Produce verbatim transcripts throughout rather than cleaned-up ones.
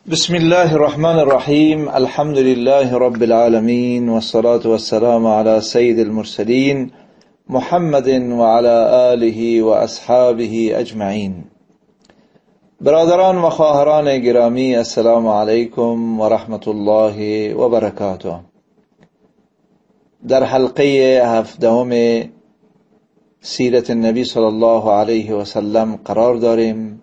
بسم الله الرحمن الرحيم. الحمد لله رب العالمين، والصلاة والسلام على سيد المرسلين محمد وعلى آله و اصحابه اجمعین. برادران و خواهران گرامی، السلام علیکم و رحمت الله و برکاته. در حلقه هفدهم سیرت النبی صلی الله علیه و سلم قرار داریم.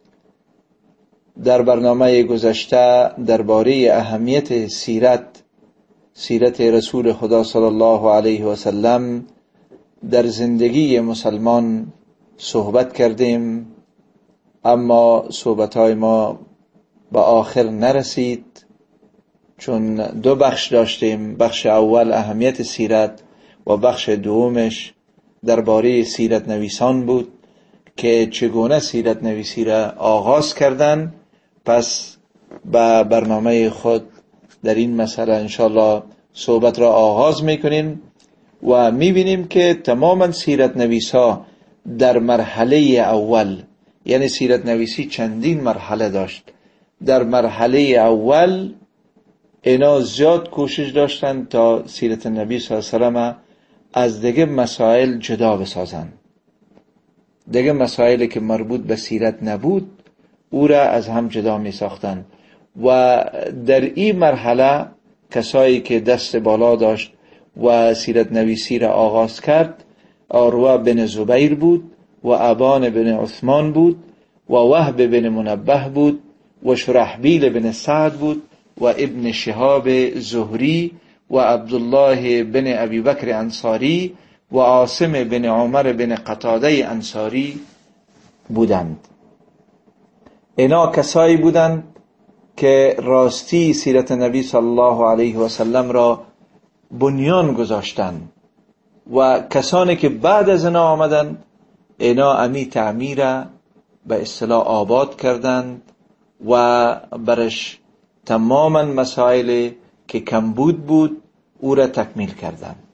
در برنامه گذشته درباره اهمیت سیرت سیرت رسول خدا صلی الله علیه و سلم در زندگی مسلمان صحبت کردیم، اما صحبت‌های ما به آخر نرسید، چون دو بخش داشتیم. بخش اول اهمیت سیرت و بخش دومش درباره سیرت نویسان بود که چگونه سیرت نویسی را آغاز کردند. پس با برنامه خود در این مسئله انشالله صحبت را آغاز میکنیم و میبینیم که تماما سیرت نویسا در مرحله اول، یعنی سیرت نویسی چندین مرحله داشت. در مرحله اول اینا زیاد کوشش داشتن تا سیرت نبی صلی الله علیه و سلم از دیگه مسائل جدا بسازن. دیگه مسائلی که مربوط به سیرت نبود او را از هم جدا می ساختن. و در این مرحله کسایی که دست بالا داشت و سیرت نویسی را آغاز کرد، عروه بن زبیر بود و ابان بن عثمان بود و وهب بن منبه بود و شرحبیل بن سعد بود و ابن شهاب زهری و عبدالله بن ابی بکر انصاری و عاصم بن عمر بن قتاده انصاری بودند. اینا کسایی بودند که راستی سیرت نبی صلی الله علیه و سلم را بنیان گذاشتند و کسانی که بعد از اینا آمدند اینا امی تعمیر به اصطلاح آباد کردند و برش تماما مسائل که کمبود بود او را تکمیل کردند.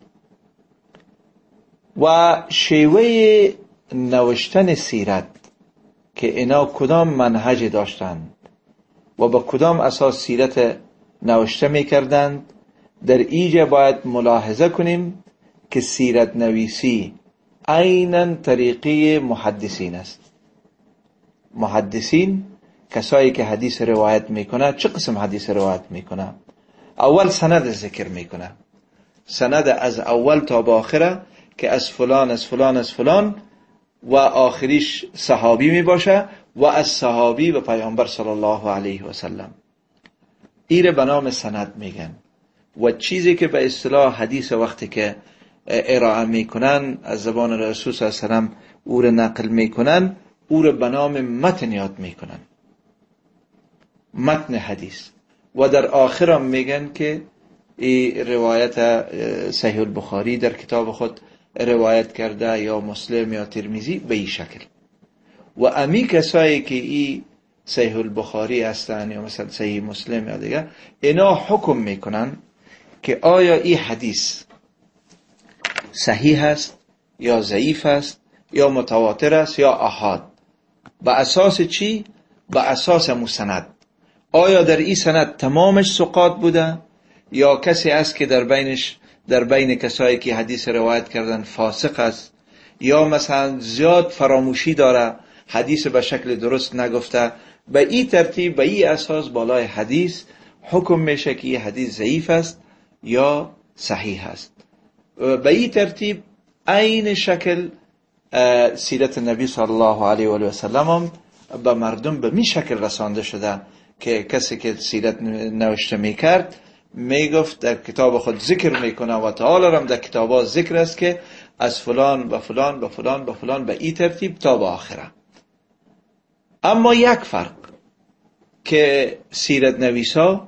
و شیوه نوشتن سیرت که اینا کدام منهج داشتند و با کدام اساس سیرت نوشته می کردند، در اینجا باید ملاحظه کنیم که سیرت نویسی عیناً طریقه محدثین است. محدثین کسایی که حدیث روایت میکنه، چه قسم حدیث روایت میکنه؟ اول سند ذکر میکنه، سند از اول تا به آخره که از فلان از فلان از فلان و آخریش صحابی می باشه و از صحابی و پیامبر صلی الله علیه و سلم. ایره به نام سند میگن. و چیزی که به اصطلاح حدیث وقتی که ارائه میکنن از زبان رسول صلی الله علیه و سلم او رو نقل میکنن، او رو به نام متن یاد میکنن، متن حدیث. و در آخر هم میگن که این روایت صحیح البخاری در کتاب خود روایت کرده یا مسلم یا ترمذی به این شکل. و امی کسایی که ای صحیح البخاری هستن یا مثلا صحیح مسلم یا دیگه، اینا حکم میکنن که آیا این حدیث صحیح است یا ضعیف است یا متواتر است یا احاد. به اساس چی؟ به اساس مسند. آیا در این سند تمامش ثقات بوده یا کسی است که در بینش در بین کسایی که حدیث روایت کردن فاسق است، یا مثلا زیاد فراموشی داره، حدیث به شکل درست نگفته. به این ترتیب، به این اساس بالای حدیث حکم میشه که این حدیث ضعیف است یا صحیح است. به این ترتیب عین شکل سیرت نبی صلی الله علیه و سلم به مردم به می شکل رسانده شده که کسی که سیرت نوشته میکرد میگفت در کتاب خود ذکر میکنه و تعالی هم در کتابا ذکر است که از فلان و فلان و فلان و فلان به این ترتیب تا به آخره. اما یک فرق که سیرت نویسا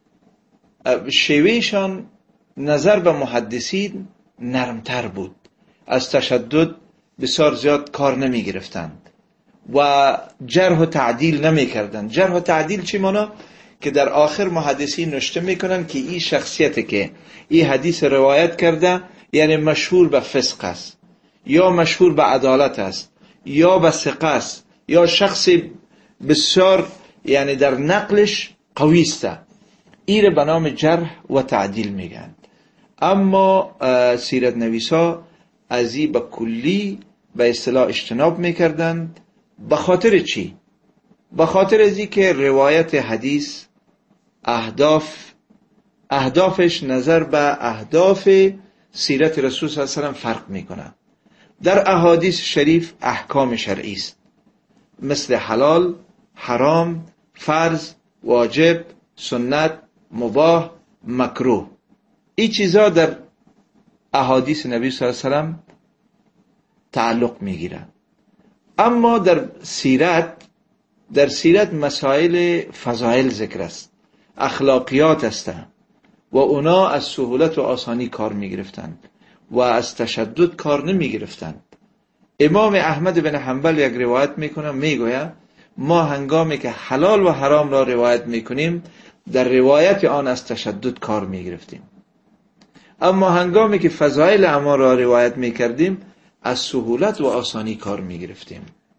شیوهشان نظر به محدثین نرمتر بود، از تشدد بسیار زیاد کار نمی گرفتند و جرح و تعدیل نمی کردند. جرح و تعدیل چی مانا؟ که در آخر محدثین نوشته میکنن که این شخصیتی که این حدیث روایت کرده یعنی مشهور به فسق است یا مشهور به عدالت است یا به ثقه است یا شخص بسیار یعنی در نقلش قوی است. این به نام جرح و تعدیل میگن. اما سیرت نویسا از این به کلی به اصطلاح اجتناب میکردند. به خاطر چی؟ به خاطر ازی که روایت حدیث اهداف اهدافش نظر به اهداف سیرت رسول صلی الله علیه و سلم فرق میکنه. در احادیث شریف احکام شرعی است، مثل حلال، حرام، فرض، واجب، سنت، مباح، مکروه. این چیزا در احادیث نبی صلی الله علیه و سلم تعلق میگیره. اما در سیرت در سیرت مسائل فضائل ذکر است، اخلاقیات است و اونا از سهولت و آسانی کار میگرفتند و از تشدد کار نمیگرفتند. امام احمد بن حنبل یک روایت میکنه، میگوید ما هنگامی که حلال و حرام را روایت میکنیم در روایت آن از تشدد کار میگرفتیم، اما هنگامی که فضائل اعمال را روایت میکردیم از سهولت و آسانی کار میگرفتیم.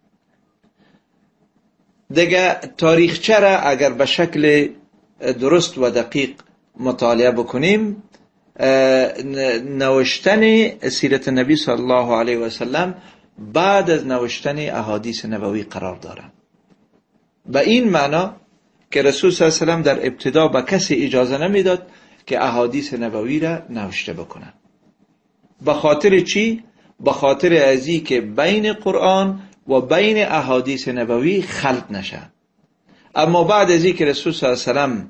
دیگه تاریخچه را اگر به شکل درست و دقیق مطالعه بکنیم، نوشتن سیرت نبی صلی الله علیه و سلم بعد از نوشتن احادیث نبوی قرار داره. به این معنا که رسول صلی الله علیه و سلم در ابتدا به کسی اجازه نمیداد که احادیث نبوی را نوشته بکنه. به خاطر چی؟ به خاطر ازی که بین قرآن و بین احادیث نبوی خلط نشه. اما بعد ازی که رسول صلی الله علیه و سلم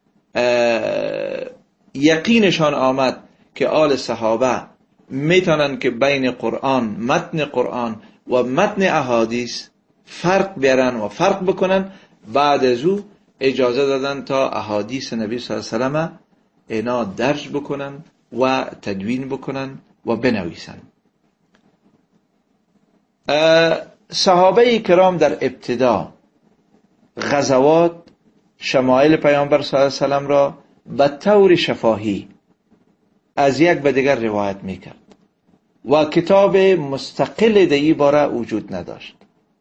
یقینشان آمد که آل صحابه میتونن که بین قرآن، متن قرآن و متن احادیث فرق بیارن و فرق بکنن، بعد از او اجازه دادن تا احادیث نبی صلی الله علیه و سلم اینا درج بکنن و تدوین بکنن و بنویسن. صحابه کرام در ابتدا غزوات، شمائل پیامبر صلی الله علیه و سلم را به طور شفاهی از یک به دیگر روایت میکرد و کتاب مستقل در این باره وجود نداشت.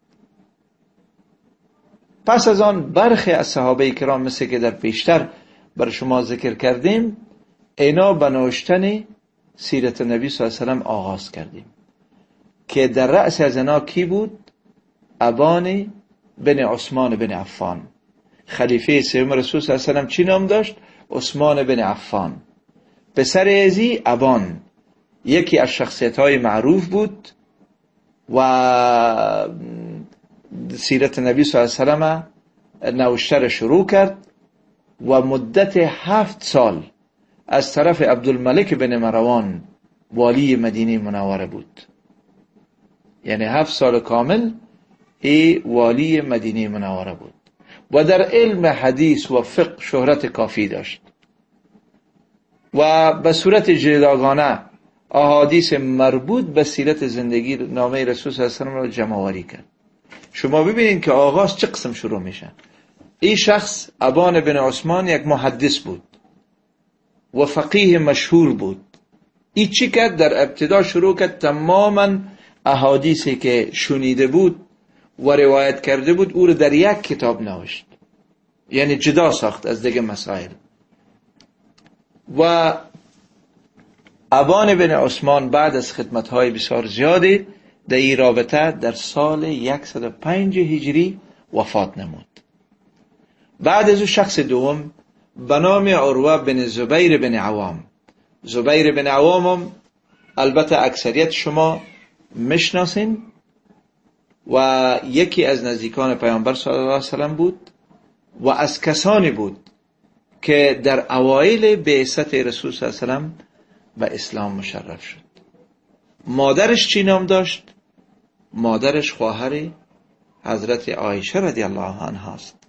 پس از آن برخی از صحابه کرام مثل که در پیشتر بر شما ذکر کردیم، اینا به نوشتن سیرت نبی صلی الله علیه و سلم آغاز کردیم که در رأس از اینا کی بود؟ ابان بن عثمان بن عفان. خلیفه سوم رسول صلی الله علیه و سلم چی نام داشت؟ عثمان بن عفان. پسر ازی ابان یکی از شخصیت های معروف بود و سیرت نبی صلی الله علیه و سلم نوشته شروع کرد و مدت هفت سال از طرف عبدالملک بن مروان والی مدینه منوره بود. یعنی هفت سال کامل ای والی مدینه منوره بود و در علم حدیث و فقه شهرت کافی داشت و به صورت جداگانه احادیث مربوط به سیرت زندگی نامه رسول صلی الله علیه و سلم را جمع آوری کرد. شما ببینید که آغاز چه قسم شروع میشه. این شخص ابان بن عثمان یک محدث بود و فقیه مشهور بود. این چی کرد؟ در ابتدا شروع کرد تماما احادیثی که شنیده بود و روایت کرده بود او رو در یک کتاب نوشت، یعنی جدا ساخت از دیگه مسائل. و ابان بن عثمان بعد از خدمت‌های بسیار زیادی در این رابطه در سال صد و پنج هجری وفات نمود. بعد از او شخص دوم به نام عروه بن زبیر بن عوام. زبیر بن عوام هم البته اکثریت شما مشناسین و یکی از نزدیکان پیامبر صلی الله علیه و سلم بود و از کسانی بود که در اوایل بعثت رسول صلی الله علیه و سلم به اسلام مشرف شد. مادرش چی نام داشت؟ مادرش خواهر حضرت عایشه رضی الله عنها است.